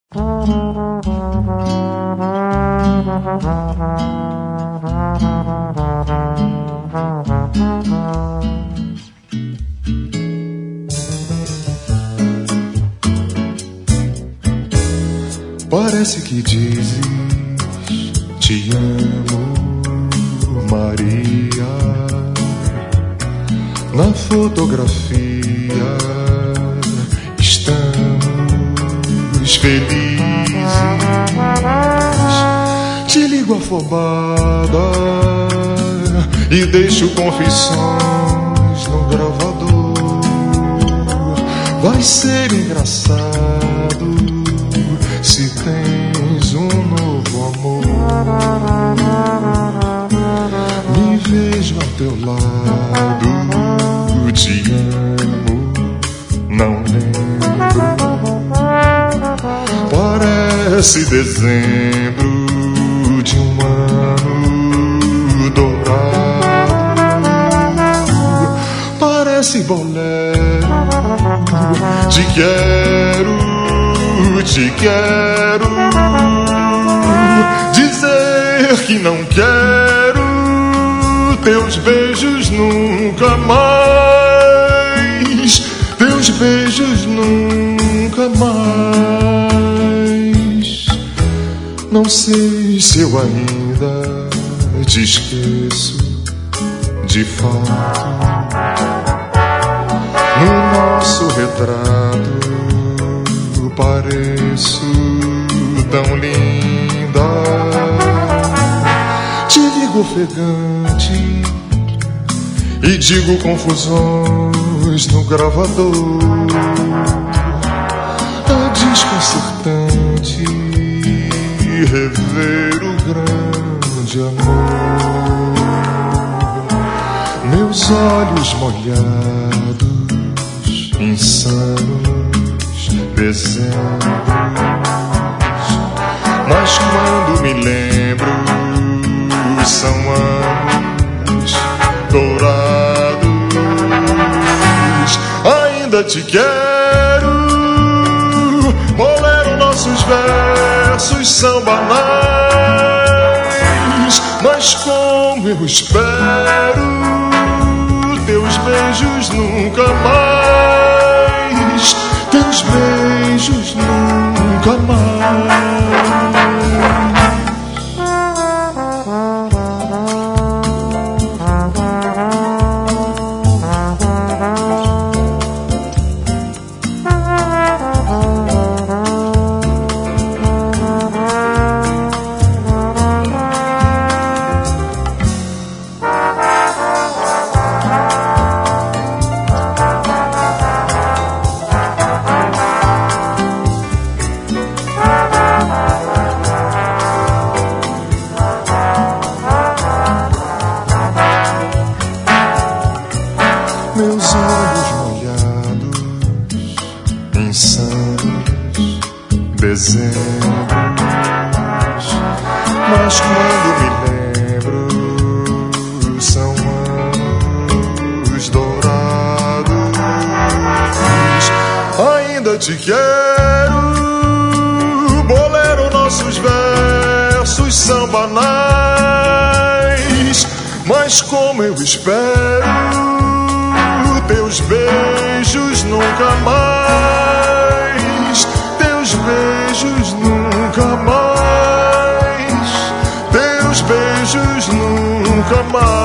Parece que dizes te amo, Maria. Na fotografia estamos felizes. Te ligo afobada e deixo confissões no gravador. Vai ser engraçado se tens um novo amor. Me vejo ao teu lado, te amo, não lembro. Parece dezembro de um ano dourado. Parece bolero de te quero, dizer que não quero teus beijos nunca mais, teus beijos nunca mais. Não sei se eu ainda te esqueço de fato. No nosso retrato pareço tão linda. Te ligo ofegante e digo confusões no gravador. É desconcertante rever o grande amor. Meus olhos molhados, insanos, dezembro. Mas quando me lembro, são anos dourados. Ainda te quero, bolero, nossos versos são banais. Mas como eu espero teus beijos nunca mais, teus beijos nunca mais. Meus olhos molhados, insanos, dezembros. Mas quando me lembro, são anos dourados. Ainda te quero, bolero, nossos versos são banais. Mas como eu espero teus beijos nunca mais, teus beijos nunca mais, teus beijos nunca mais.